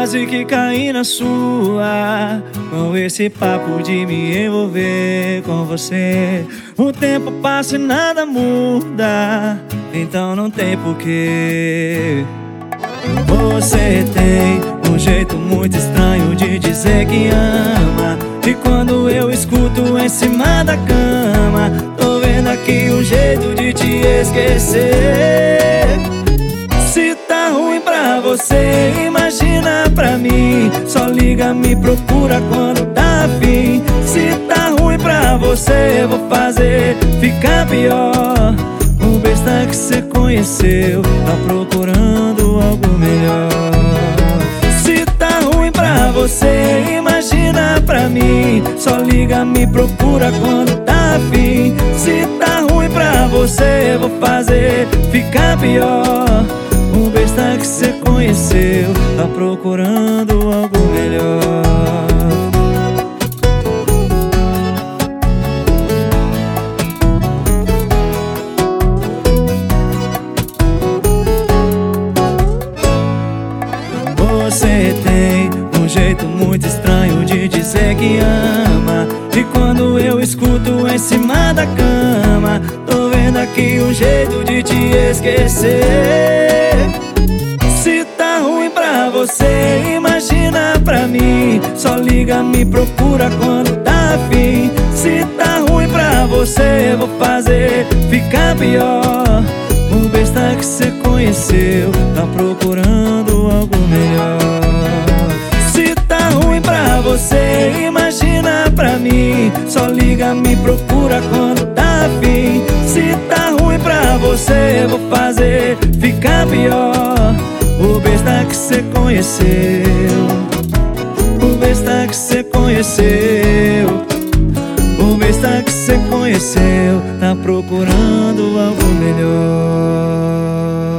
quase que caí na sua, com esse papo de me envolver com você. O tempo passa e nada muda, então não tem porquê. Você tem um jeito muito estranho de dizer que ama, e quando eu escuto em cima da cama, tô vendo aqui um jeito de te esquecer. Se tá ruim pra você, imagina pra mim. Só liga, me procura quando tá afim. Se tá ruim pra você, vou fazer ficar pior. O besta que cê conheceu tá procurando algo melhor. Se tá ruim pra você, imagina pra mim. Só liga, me procura quando tá afim. Se tá ruim pra você, vou fazer ficar pior. O besta que cê conheceu tá procurando algo melhor. Você tem um jeito muito estranho de dizer que ama, e quando eu escuto em cima da cama, tô vendo aqui um jeito de te esquecer. Se tá ruim pra você, imagina pra mim. Só liga, me procura quando tá afim. Se tá ruim pra você, vou fazer ficar pior. O besta que cê conheceu tá procurando algo melhor. Se tá ruim pra você, imagina pra mim. Só liga, me procura quando tá afim. Se tá ruim pra você, vou fazer ficar pior. O besta que cê conheceu, o besta que cê conheceu, o besta que cê conheceu tá procurando algo melhor.